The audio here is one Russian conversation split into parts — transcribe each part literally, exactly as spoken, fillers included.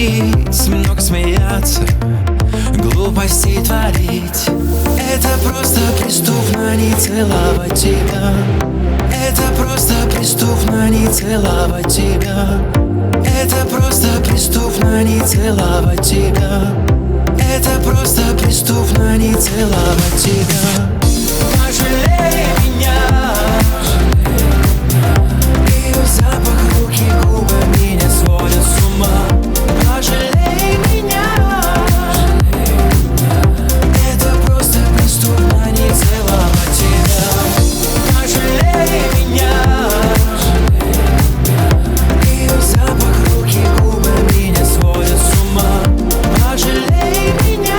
говорить, много смеяться, глупости творить. Это просто преступно не целовать тебя. Это просто преступно не целовать тебя. Это просто преступно не целовать тебя. Это просто преступно не целовать тебя. Пожалей меня. Ее запах, руки, губы меня сводят с ума. Пожалей меня. Это просто преступно не целовать тебя. Пожалей меня. Ее запах, руки, губы меня сводят с ума. Пожалей меня.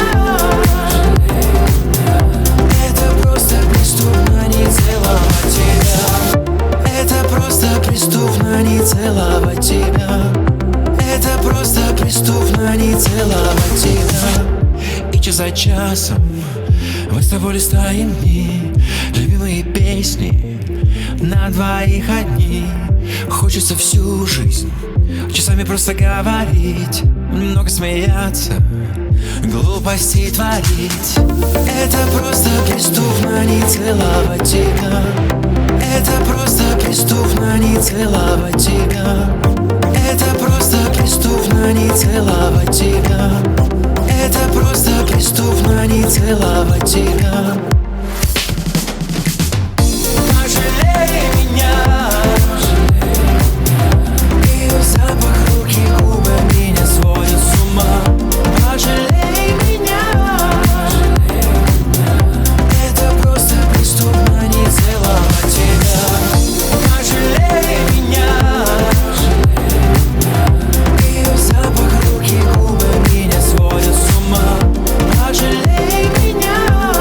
Это просто преступно не целовать тебя. Это просто преступно не целовать тебя. Это просто преступно не целовать тебя. И час за часом мы с тобой листаем дни, любимые песни на двоих одни. Хочется всю жизнь часами просто говорить, много смеяться, глупости творить. Это просто преступно не целовать тебя. Это просто преступно не целовать тебя. Это просто преступно не целовать тебя. Это просто преступно не целовать тебя. Пожалей меня. Ее запах, руки, губы меня сводят с ума. Пожалей меня. Это просто преступно не целовать тебя. Пожалей меня. Ее запах, руки, губы меня сводят с ума. Пожалей меня.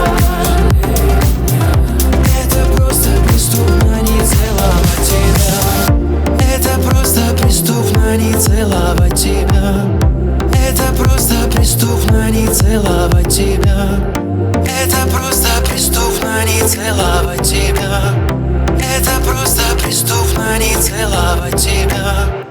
Это просто преступно не целовать тебя. Это просто преступно не целовать тебя. Это просто преступно не целовать тебя. Это просто преступно не целовать тебя. Это просто преступно не целовать тебя.